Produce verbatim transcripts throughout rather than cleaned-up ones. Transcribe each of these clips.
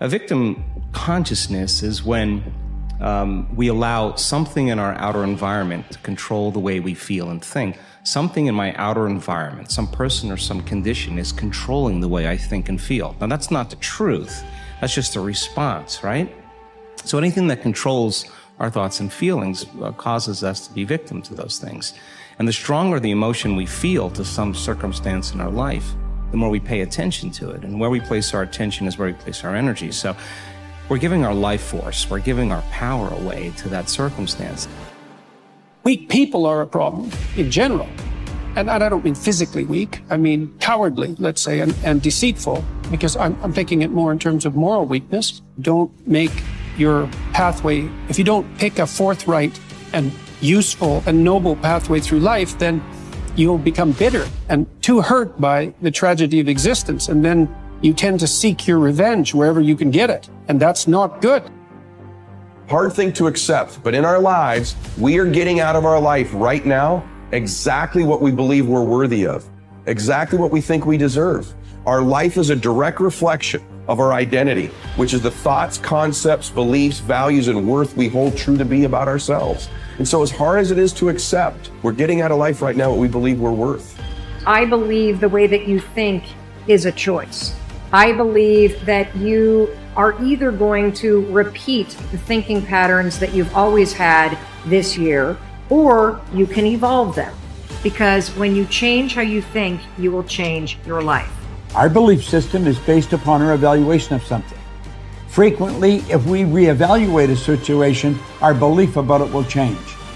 A victim consciousness is when um, we allow something in our outer environment to control the way we feel and think. Something in my outer environment, some person or some condition is controlling the way I think and feel. Now, that's not the truth. That's just a response, right? So anything that controls our thoughts and feelings uh, causes us to be victim to those things. And the stronger the emotion we feel to some circumstance in our life, the more we pay attention to it. And where we place our attention is where we place our energy. So we're giving our life force, we're giving our power away to that circumstance. Weak people are a problem in general. And I don't mean physically weak, I mean cowardly, let's say, and, and deceitful, because I'm, I'm thinking it more in terms of moral weakness. Don't make your pathway, if you don't pick a forthright and useful and noble pathway through life, then you'll become bitter and too hurt by the tragedy of existence. And then you tend to seek your revenge wherever you can get it. And that's not good. Hard thing to accept, but in our lives, we are getting out of our life right now exactly what we believe we're worthy of, exactly what we think we deserve. Our life is a direct reflection of our identity, which is the thoughts, concepts, beliefs, values, and worth we hold true to be about ourselves. And so as hard as it is to accept, we're getting out of life right now what we believe we're worth. I believe the way that you think is a choice. I believe that you are either going to repeat the thinking patterns that you've always had this year, or you can evolve them. Because when you change how you think, you will change your life. Our belief system is based upon our evaluation of something. Frequently, if we reevaluate a situation, our belief about it will change.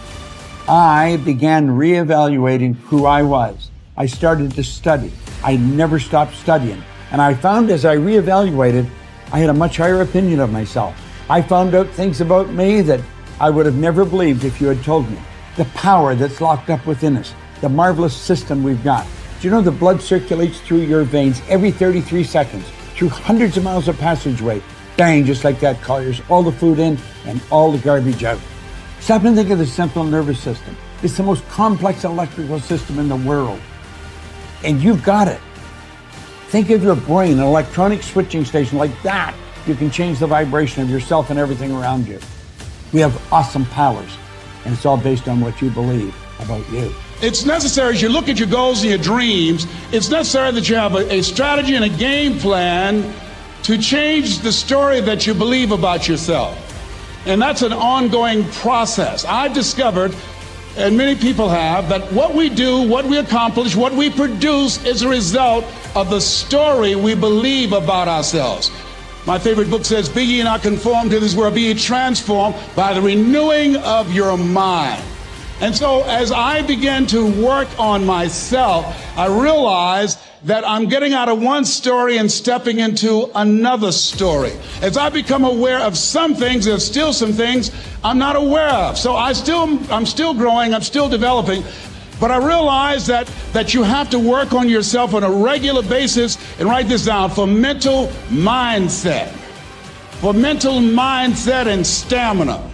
I began reevaluating who I was. I started to study. I never stopped studying. And I found as I reevaluated, I had a much higher opinion of myself. I found out things about me that I would have never believed if you had told me. The power that's locked up within us, the marvelous system we've got. Do you know the blood circulates through your veins every thirty-three seconds, through hundreds of miles of passageway? Bang, just like that, Colliers. All the food in and all the garbage out. Stop and think of the central nervous system. It's the most complex electrical system in the world. And you've got it. Think of your brain, an electronic switching station like that. You can change the vibration of yourself and everything around you. We have awesome powers, and it's all based on what you believe about you. It's necessary, as you look at your goals and your dreams, it's necessary that you have a, a strategy and a game plan to change the story that you believe about yourself. And that's an ongoing process. I've discovered, and many people have, that what we do, what we accomplish, what we produce is a result of the story we believe about ourselves. My favorite book says, be ye not conformed to this world, be ye transformed by the renewing of your mind. And so as I began to work on myself, I realized that I'm getting out of one story and stepping into another story. As I become aware of some things, there's still some things I'm not aware of. So I still, I'm still growing, I'm still developing. But I realize that, that you have to work on yourself on a regular basis, and write this down, for mental mindset. For mental mindset and stamina.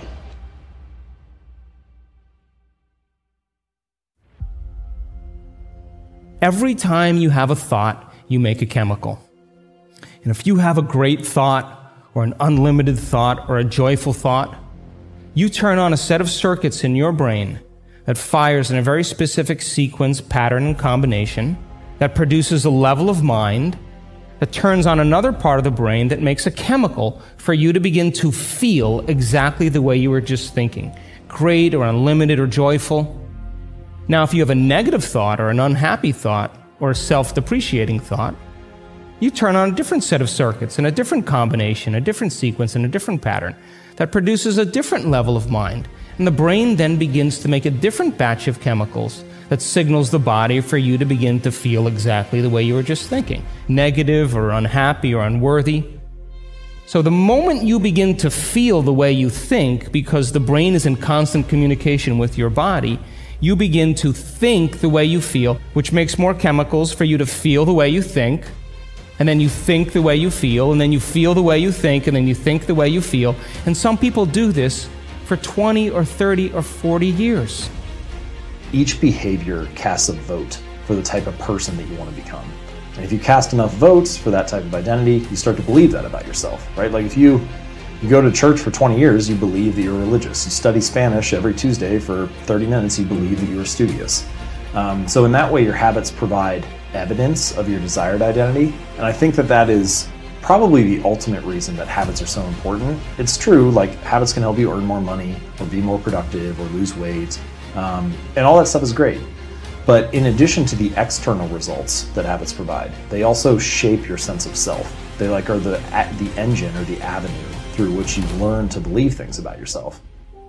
Every time you have a thought, you make a chemical. And if you have a great thought, or an unlimited thought, or a joyful thought, you turn on a set of circuits in your brain that fires in a very specific sequence, pattern, and combination that produces a level of mind that turns on another part of the brain that makes a chemical for you to begin to feel exactly the way you were just thinking, great or unlimited or joyful. Now, if you have a negative thought or an unhappy thought or a self-depreciating thought, you turn on a different set of circuits and a different combination, a different sequence, and a different pattern that produces a different level of mind. And the brain then begins to make a different batch of chemicals that signals the body for you to begin to feel exactly the way you were just thinking, negative or unhappy or unworthy. So the moment you begin to feel the way you think, because the brain is in constant communication with your body, you begin to think the way you feel, which makes more chemicals for you to feel the way you think, and then you think the way you feel, and then you feel the way you think, and then you think the way you feel. And some people do this for twenty or thirty or forty years. Each behavior casts a vote for the type of person that you want to become. And if you cast enough votes for that type of identity, you start to believe that about yourself, right? Like if you, you go to church for twenty years, you believe that you're religious. You study Spanish every Tuesday for thirty minutes, you believe that you're studious. Um, so in that way, your habits provide evidence of your desired identity. And I think that that is probably the ultimate reason that habits are so important. It's true, like habits can help you earn more money or be more productive or lose weight. Um, and all that stuff is great. But in addition to the external results that habits provide, they also shape your sense of self. They like are the, the engine or the avenue through which you learn to believe things about yourself.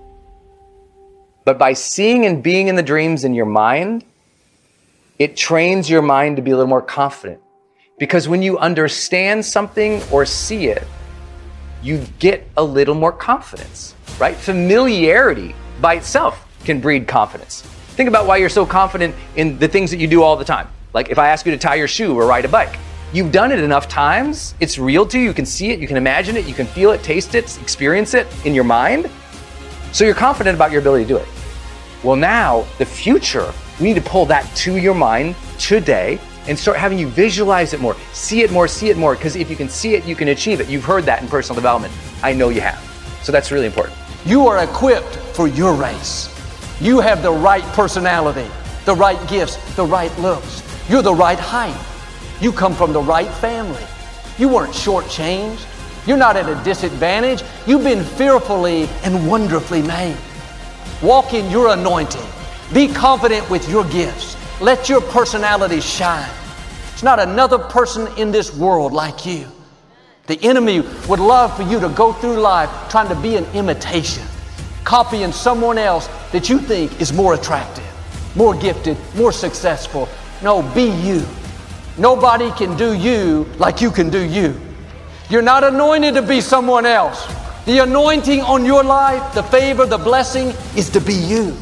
But by seeing and being in the dreams in your mind, it trains your mind to be a little more confident. Because when you understand something or see it, you get a little more confidence, right? Familiarity by itself can breed confidence. Think about why you're so confident in the things that you do all the time. Like if I ask you to tie your shoe or ride a bike, you've done it enough times, it's real to you, you can see it, you can imagine it, you can feel it, taste it, experience it in your mind. So you're confident about your ability to do it. Well now, the future, we need to pull that to your mind today and start having you visualize it more, see it more, see it more, because if you can see it, you can achieve it. You've heard that in personal development. I know you have. So that's really important. You are equipped for your race. You have the right personality, the right gifts, the right looks. You're the right height. You come from the right family. You weren't shortchanged. You're not at a disadvantage. You've been fearfully and wonderfully made. Walk in your anointing. Be confident with your gifts. Let your personality shine. There's not another person in this world like you. The enemy would love for you to go through life trying to be an imitation, copying someone else that you think is more attractive, more gifted, more successful. No, be you. Nobody can do you like you can do you. You're not anointed to be someone else. The anointing on your life, the favor, the blessing is to be you.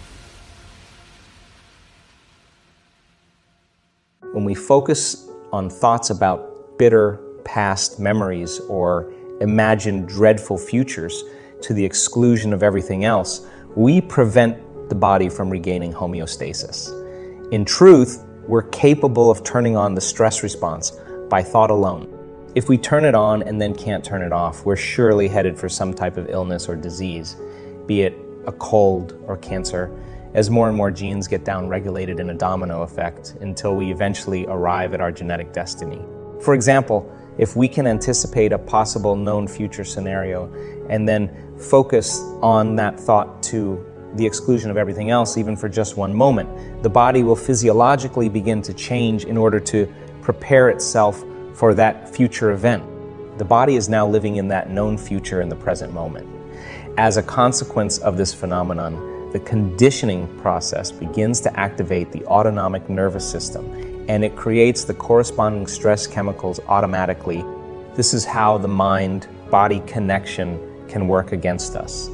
When we focus on thoughts about bitter past memories or imagined dreadful futures to the exclusion of everything else, we prevent the body from regaining homeostasis. In truth, we're capable of turning on the stress response by thought alone. If we turn it on and then can't turn it off, we're surely headed for some type of illness or disease, be it a cold or cancer, as more and more genes get down-regulated in a domino effect until we eventually arrive at our genetic destiny. For example, if we can anticipate a possible known future scenario and then focus on that thought to the exclusion of everything else, even for just one moment, the body will physiologically begin to change in order to prepare itself for that future event. The body is now living in that known future in the present moment. As a consequence of this phenomenon, the conditioning process begins to activate the autonomic nervous system, and it creates the corresponding stress chemicals automatically. This is how the mind-body connection can work against us.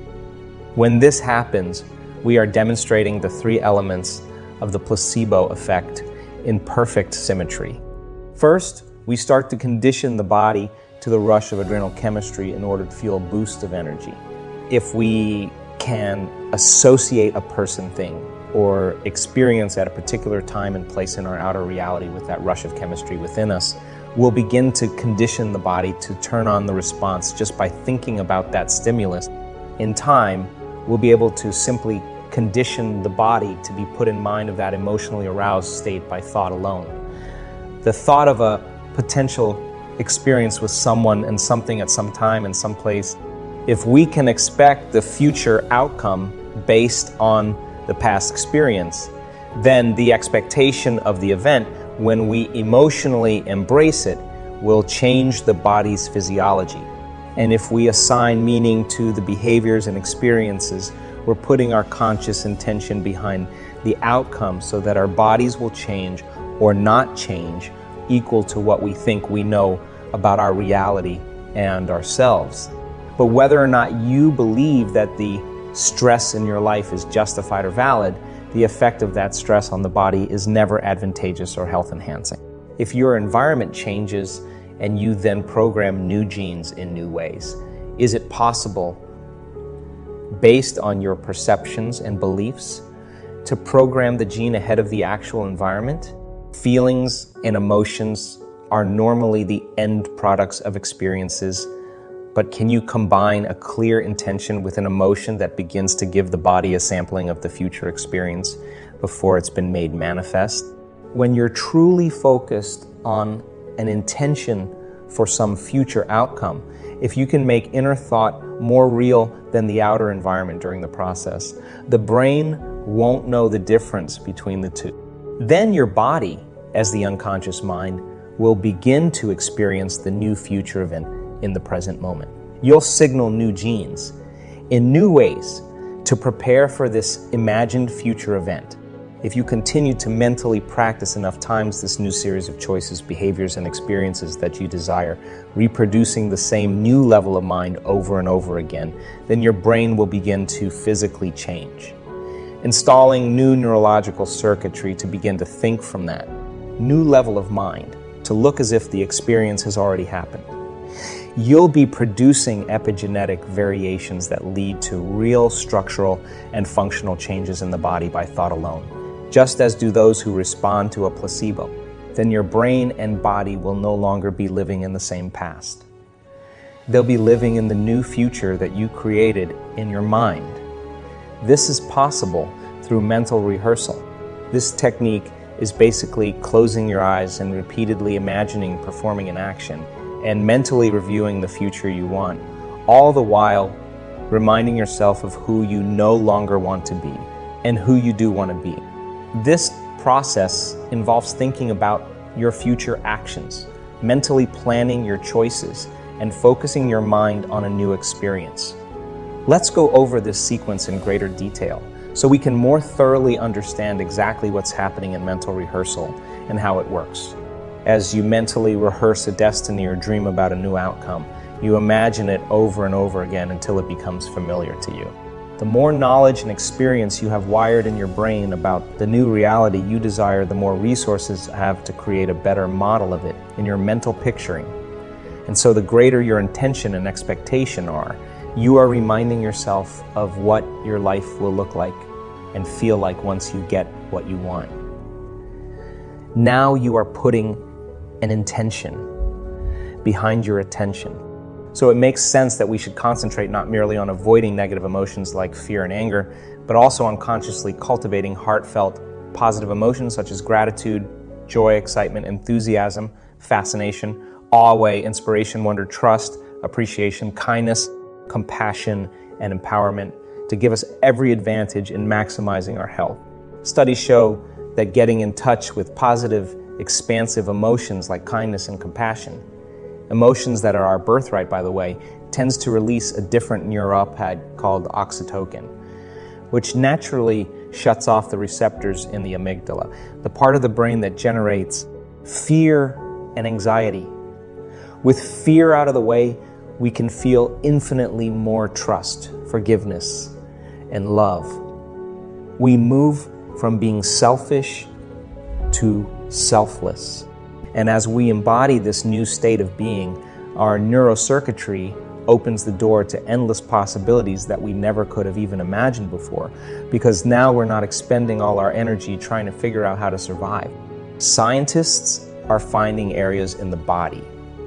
When this happens, we are demonstrating the three elements of the placebo effect in perfect symmetry. First, we start to condition the body to the rush of adrenal chemistry in order to feel a boost of energy. If we can associate a person thing or experience at a particular time and place in our outer reality with that rush of chemistry within us, we'll begin to condition the body to turn on the response just by thinking about that stimulus. In time, we'll be able to simply condition the body to be put in mind of that emotionally aroused state by thought alone. The thought of a potential experience with someone and something at some time and some place, if we can expect the future outcome based on the past experience, then the expectation of the event, when we emotionally embrace it, will change the body's physiology. And if we assign meaning to the behaviors and experiences, we're putting our conscious intention behind the outcome so that our bodies will change or not change equal to what we think we know about our reality and ourselves. But whether or not you believe that the stress in your life is justified or valid, the effect of that stress on the body is never advantageous or health enhancing. If your environment changes and you then program new genes in new ways, is it possible, based on your perceptions and beliefs, to program the gene ahead of the actual environment? Feelings and emotions are normally the end products of experiences, but can you combine a clear intention with an emotion that begins to give the body a sampling of the future experience before it's been made manifest? When you're truly focused on an intention for some future outcome, if you can make inner thought more real than the outer environment during the process, the brain won't know the difference between the two. Then your body, as the unconscious mind, will begin to experience the new future event in the present moment. You'll signal new genes in new ways to prepare for this imagined future event. If you continue to mentally practice enough times this new series of choices, behaviors, and experiences that you desire, reproducing the same new level of mind over and over again, then your brain will begin to physically change. Installing new neurological circuitry to begin to think from that new level of mind, to look as if the experience has already happened. You'll be producing epigenetic variations that lead to real structural and functional changes in the body by thought alone, just as do those who respond to a placebo. Then your brain and body will no longer be living in the same past. They'll be living in the new future that you created in your mind. This is possible through mental rehearsal. This technique is basically closing your eyes and repeatedly imagining performing an action and mentally reviewing the future you want, all the while reminding yourself of who you no longer want to be and who you do want to be. This process involves thinking about your future actions, mentally planning your choices, and focusing your mind on a new experience. Let's go over this sequence in greater detail so we can more thoroughly understand exactly what's happening in mental rehearsal and how it works. As you mentally rehearse a destiny or dream about a new outcome, you imagine it over and over again until it becomes familiar to you. The more knowledge and experience you have wired in your brain about the new reality you desire, the more resources you have to create a better model of it in your mental picturing. And so the greater your intention and expectation are, you are reminding yourself of what your life will look like and feel like once you get what you want. Now you are putting an intention behind your attention. So it makes sense that we should concentrate not merely on avoiding negative emotions like fear and anger, but also on consciously cultivating heartfelt, positive emotions such as gratitude, joy, excitement, enthusiasm, fascination, awe, inspiration, wonder, trust, appreciation, kindness, compassion, and empowerment to give us every advantage in maximizing our health. Studies show that getting in touch with positive, expansive emotions like kindness and compassion, emotions that are our birthright, by the way, tends to release a different neuropeptide called oxytocin, which naturally shuts off the receptors in the amygdala, the part of the brain that generates fear and anxiety. With fear out of the way, we can feel infinitely more trust, forgiveness, and love. We move from being selfish to selfless. And as we embody this new state of being, our neurocircuitry opens the door to endless possibilities that we never could have even imagined before, because now we're not expending all our energy trying to figure out how to survive. Scientists are finding areas in the body,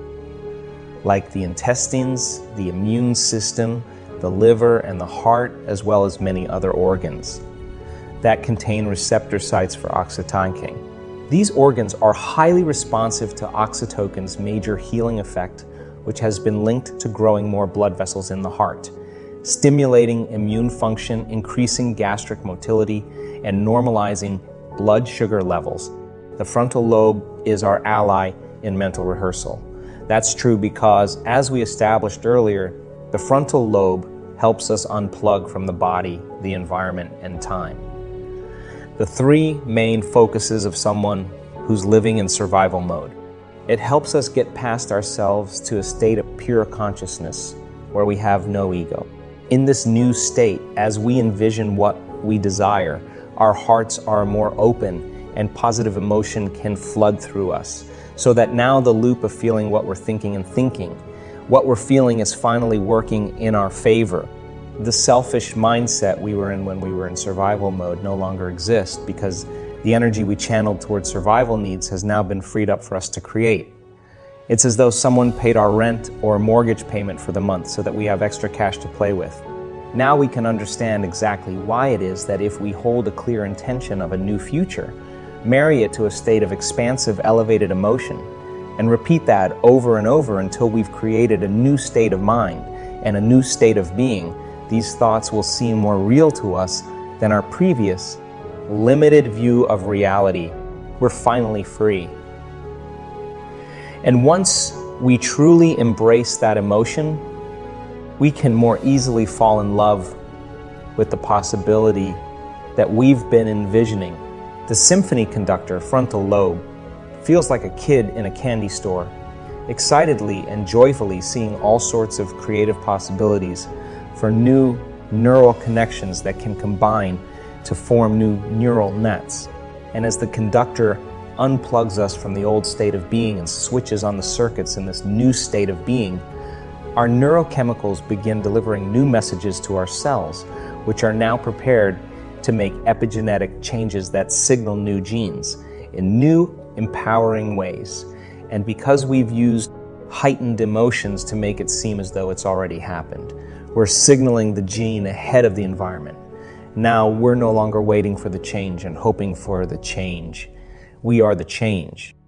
like the intestines, the immune system, the liver, and the heart, as well as many other organs that contain receptor sites for oxytocin. These organs are highly responsive to oxytocin's major healing effect, which has been linked to growing more blood vessels in the heart, stimulating immune function, increasing gastric motility, and normalizing blood sugar levels. The frontal lobe is our ally in mental rehearsal. That's true because, as we established earlier, the frontal lobe helps us unplug from the body, the environment, and time. The three main focuses of someone who's living in survival mode. It helps us get past ourselves to a state of pure consciousness where we have no ego. In this new state, as we envision what we desire, our hearts are more open and positive emotion can flood through us, so that now the loop of feeling what we're thinking and thinking, what we're feeling is finally working in our favor. The selfish mindset we were in when we were in survival mode no longer exists, because The energy we channeled towards survival needs has now been freed up for us to create. It's as though someone paid our rent or mortgage payment for the month so that we have extra cash to play with. Now we can understand exactly why it is that if we hold a clear intention of a new future, marry it to a state of expansive, elevated emotion, and repeat that over and over until we've created a new state of mind and a new state of being, these thoughts will seem more real to us than our previous limited view of reality. We're finally free. And once we truly embrace that emotion, we can more easily fall in love with the possibility that we've been envisioning. The symphony conductor frontal lobe feels like a kid in a candy store, excitedly and joyfully seeing all sorts of creative possibilities for new neural connections that can combine to form new neural nets. And as the conductor unplugs us from the old state of being and switches on the circuits in this new state of being, our neurochemicals begin delivering new messages to our cells, which are now prepared to make epigenetic changes that signal new genes in new, empowering ways. And because we've used heightened emotions to make it seem as though it's already happened, we're signaling the gene ahead of the environment. Now we're no longer waiting for the change and hoping for the change. We are the change.